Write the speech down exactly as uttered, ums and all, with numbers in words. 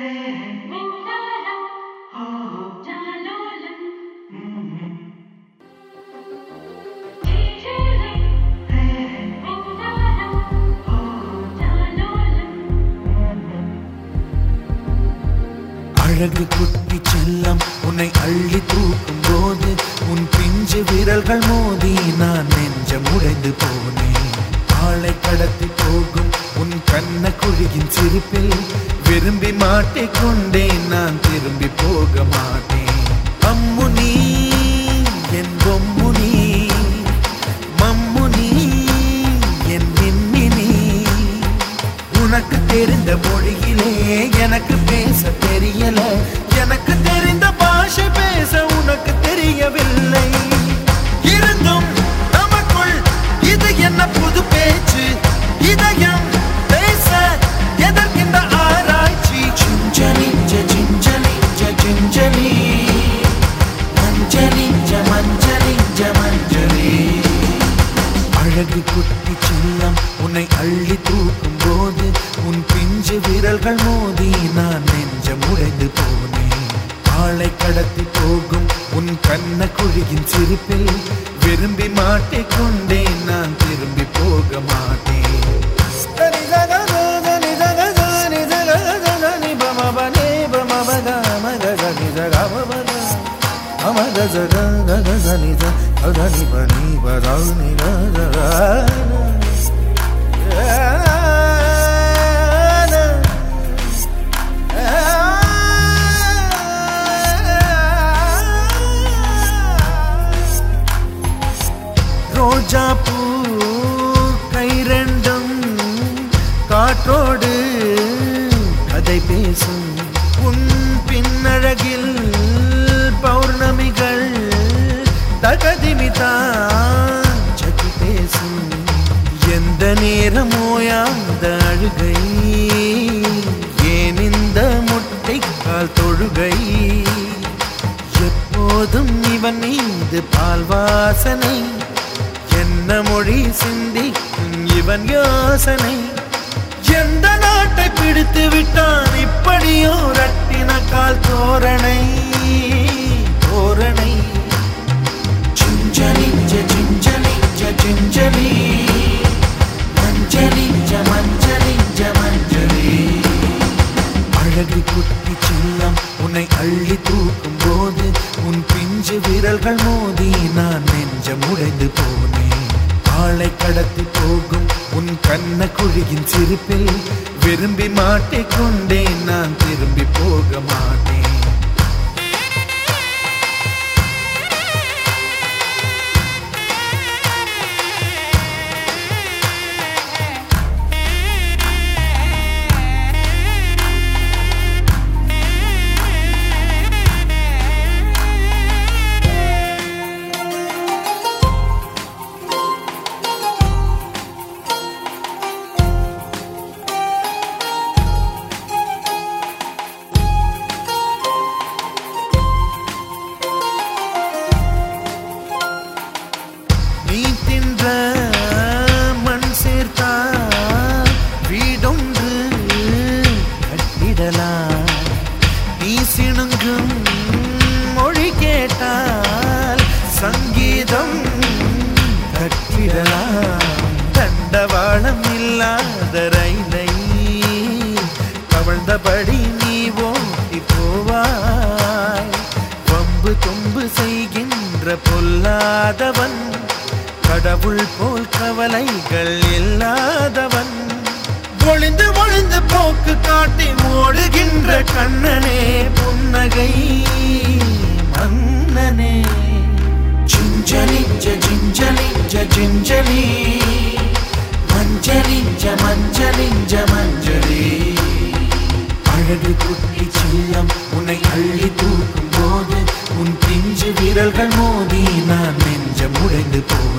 அழகு குட்டி செல்லம் உன்னை அள்ளி தூக்கும் போது உன் பிஞ்சு விரல்கள் மோதி நான் நெஞ்சம் உடைந்து போனேன். ஆளை கடத்தி போகும் உன் கண்ண குழியின் சிரிப்பில் விரும்பி மாட்டிக்கொண்டேன், நான் திரும்பி போக மாட்டேன். அம்மு நீ என் பொம்மு நீ, மம்மு நீ என் மின்னி நீ. உனக்கு தெரிந்த மொழியிலே எனக்கு பேச தெரியல, எனக்கு தெரிந்த பாஷை பேச உனக்கு தெரியவில்லை. இருந்தும் நமக்குள் இது என்ன புது பேச்சு, இதயம் பேச எதற்கின்ற ஆராய்ச்சி. சிஞ்சலி சிஞ்சலி சிஞ்சலி மஞ்சளி மஞ்சளி மஞ்சளி. அழகு குட்டி செல்லம் உன்னை அள்ளி தூக்கும் போது உன் பிஞ்சு விரல்கள் மோதி நான் நெஞ்சம் உடைந்து போனேன். ஆளை கடத்தி போகும் உன் கண்ண குழியின் சிரிப்பில் விரும்பி மாட்டிக்கொண்டேன், நான் திரும்பி போக மாட்டேன். ரோஜா பூ கை ரெண்டும் காற்றோடு கதை பேசும், உன் பின்னழகில் பௌர்ணமிகள் தகதிமிதான் சகி பேசும். எந்த நேரமோயாந்த அழுகை, ஏன் இந்த முட்டைக்கால் தொழுகை. எப்போதும் இவன் மீது பால் வாசனை, என்ன மொழி சிந்தி இவன் யோசனை. எந்த நாட்டை பிடித்து விட்டான் இப்படியோ ரட்டின கால் தோரணை தோரணை. சிஞ்சலி சிஞ்சலி சிஞ்சலி மஞ்சளி மஞ்சளி மஞ்சளி. அழகு குட்டி செல்லம் உன்னை அள்ளி தூக்கும் போது உன் பிஞ்சு விரல்கள் மோதி நான் நெஞ்சம் உடைந்து போனேன். ஆளை கடத்தி போகும் உன் கண்ண குழியின் சிரிப்பில் விரும்பி மாட்டிக்கொண்டேன், நான் திரும்பி போக மாட்டேன். மண் சேர்த்தா வீடொன்று கட்டிடலாம், நீ சிணுங்கும் மொழி கேட்டால் சங்கீதம் கட்டிடலாம். தண்டவாளம் இல்லாத ரயிலை கவழ்ந்தபடி நீ ஓட்டி போவாய். வம்பு தொம்பு செய்கின்ற பொல்லாதவன், கடவுள் போல் கவலைகள் இல்லாதவன். ஒளிந்து ஒளிந்து போக்கு காட்டி ஓடுகின்ற கண்ணனே புன்னகை மன்னனே. சிஞ்சலி சிஞ்சலி சிஞ்சலி மஞ்சளி மஞ்சளி மஞ்சளி. அழகு குட்டி செல்லம் உன்னை அள்ளி தூக்கும் போது உன் பிஞ்சு விரல்கள் மோதி நான் நெஞ்சம் உடைந்து போ